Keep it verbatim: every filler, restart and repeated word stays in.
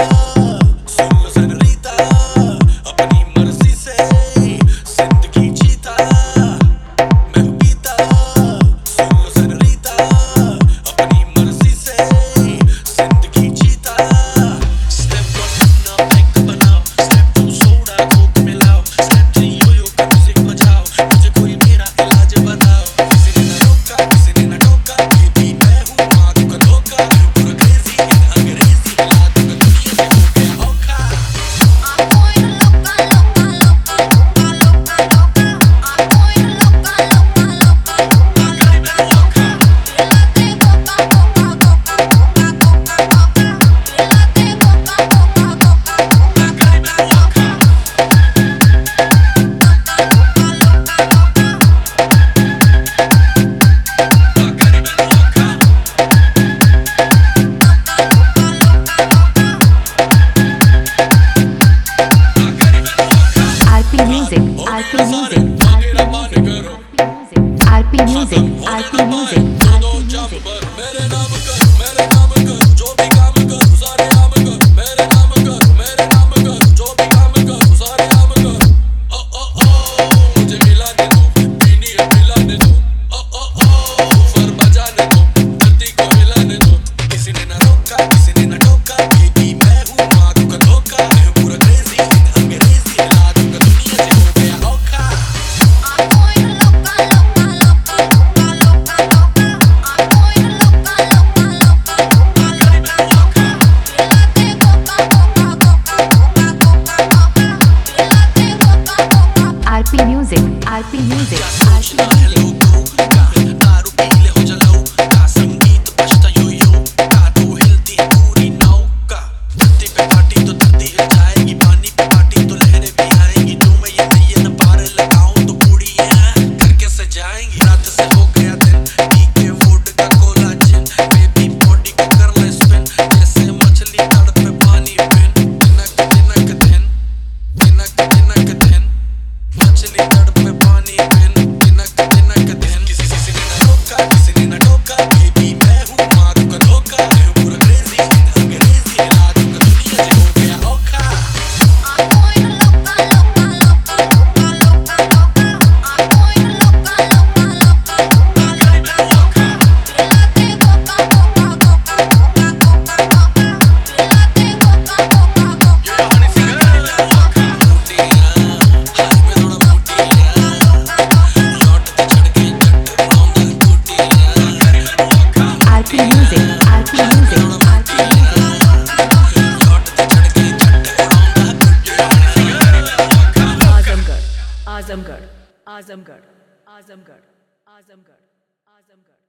सुन लो सेनोरिटा, अपनी मर्जी से जिंदगी जीता मैं हूँ पीता। सुन लो सेनोरिटा, अपनी मर्जी से जिंदगी जीता। स्टेप वन अपना बैंक बनाओ, स्टेप टू सोडा कोक मिलाओ, स्टेप थ्री यो-यो का म्यूजिक बजाओ, मुझे कोई मेरा इलाज बताओ। किसी ने ना रोका, किसी ने ना टोका, बेबी मैं हूँ मारू का धोखा, पूरा क्रेजी इन अंग्रेजी हिला दूंगा दुनिया से हो गया औखा। R P Music, R P Music, R P Music, मेरे नाम कर, मेरे नाम कर, जो भी काम कर सारे नाम कर, मेरे नाम कर, मेरे नाम कर, जो भी काम कर सारे नाम कर। ओ ओ ओ मुझे मिलाने दो, पीनी है मिलाने दो, ओ ओ ओ फर बजाने दो, धरती को हिलाने दो। किसी ने ना रोका, किसी ने ना टोका, बेबी मैं हूँ मारू का धोखा, मैं हूँ पूरा क्रेजी इन अंग्रेजी हिला दूंगा दुनिया से हो गया औखा। R P Music, R P Music, क्या सोचना है लोगों का, दारू पीले हो जलाओ का, संगीत बजता यो यो का, तो हिलती है पूरी नौका। धरती पे पार्टी तो धरती हिल जाएगी, पानी पे पार्टी तो लहरें भी आएंगी, जो मैं ये नैया न पार लगाऊं तो कुड़ियां घर कैसे जाएंगी। रात से हो गया दिन, पी के वोड का कोला जिन, बेबी बॉडी को कर ले स्पिन, जैसे मछली तड़पे पानी बिन। दिनक दिनक दिन, दिनक दिनक दिन, मछली तड़पे पानी बिन, दिनक दिनक दिन। किसी किसी ने ना रोका, किसी ने ना टोका, बेबी मैं हूँ मारू का धोखा, मैं हूँ पूरा क्रेजी इन अंग्रेजी हिला दूंगा दुनिया से हो गया औखा। R P Music, R P Music, R P Azamgarh, Azamgarh, Azamgarh, Azamgarh, Azamgarh, Azamgarh.